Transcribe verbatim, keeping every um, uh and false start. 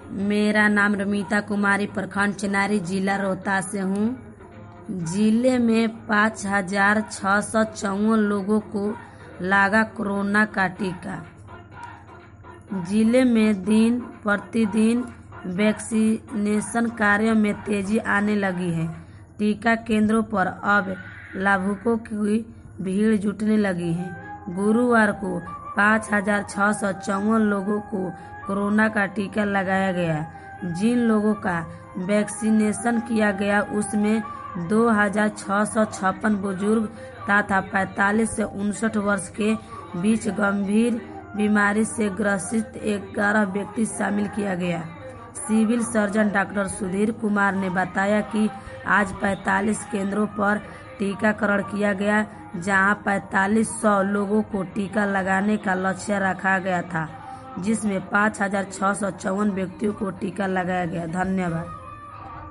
मेरा नाम रमिता कुमारी, प्रखंड चेनारी, जिला रोहतास से हूँ। जिले में पाँच हजार छः सौ चौवन लोगों को लगा कोरोना का टीका। जिले में दिन प्रतिदिन वैक्सीनेशन कार्य में तेजी आने लगी है। टीका केंद्रों पर अब लाभुकों की भीड़ जुटने लगी है। गुरुवार को पाँच हजार छः सौ चौवन लोगों को कोरोना का टीका लगाया गया। जिन लोगों का वैक्सीनेशन किया गया उसमें दो हजार छः सौ छप्पन बुजुर्ग तथा पैंतालीस से उनसठ वर्ष के बीच गंभीर बीमारी से ग्रसित ग्यारह व्यक्ति शामिल किया गया। Civil surgeon doctor Sudhir Kumar ने बताया कि आज पैंतालीस केंद्रों पर टीकाकरण किया गया, जहां पैंतालीस सौ लोगों को टीका लगाने का लक्ष्य रखा गया था, जिसमें पाँच हजार छः सौ चौवन व्यक्तियों को टीका लगाया गया। धन्यवाद।